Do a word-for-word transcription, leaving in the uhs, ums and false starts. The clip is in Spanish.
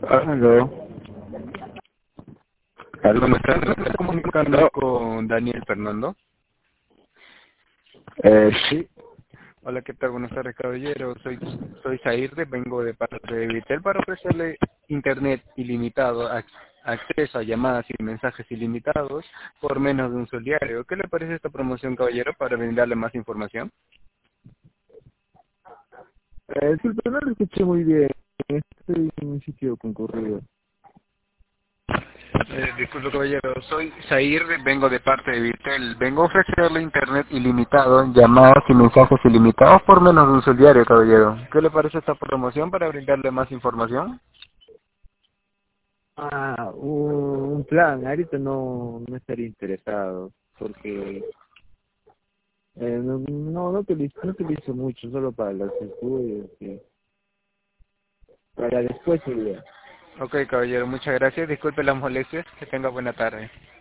Aló. Aló, ¿me ¿Estás estás comunicando escuchando? con Daniel Fernando? Eh, sí. Hola, ¿qué tal? Buenas tardes, caballero. Soy soy Zairde, vengo de parte de Vitel para ofrecerle internet ilimitado, ac- acceso a llamadas y mensajes ilimitados por menos de un sol diario. ¿Qué le parece esta promoción, caballero, para brindarle más información? Eh, disculpe, no lo escuché muy bien. Estoy en un sitio concurrido. Eh, disculpe, caballero, soy Zairde, vengo de parte de Vitel. Vengo a ofrecerle internet ilimitado, llamadas y mensajes ilimitados por menos de un sol diario, caballero. ¿Qué le parece esta promoción para brindarle más información? Ah, un, un plan. Ahorita no, no estaría interesado porque eh, no, no, no utilizo, no utilizo mucho, solo para los estudios y para después sería. Ok, caballero, muchas gracias. Disculpe las molestias. Que tenga buena tarde.